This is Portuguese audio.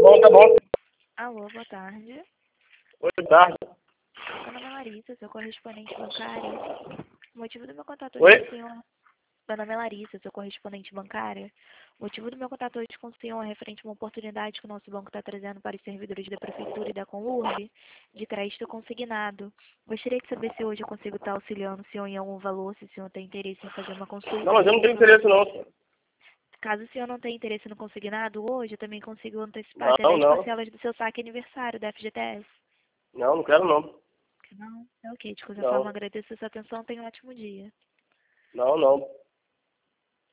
bom, tá bom. Alô, boa tarde. Oi, boa tarde. Meu nome é Larissa, sou correspondente bancária. O motivo do meu contato hoje Oi? com o senhor... Meu nome é Larissa, sou correspondente bancária. O motivo do meu contato hoje com o senhor é referente a uma oportunidade que o nosso banco está trazendo para os servidores da Prefeitura e da Conurb de crédito consignado. Gostaria de saber se hoje eu consigo estar auxiliando o senhor em algum valor, se o senhor tem interesse em fazer uma consulta. Não, mas eu não tenho interesse não, senhor. Caso o senhor não tenha interesse no consignado, hoje eu também consigo antecipar até Não, 10 não. parcelas do seu saque aniversário da FGTS. Não, não quero não. Não? É ok. De qualquer forma, Não, agradeço a sua atenção. Tenha um ótimo dia. não, não.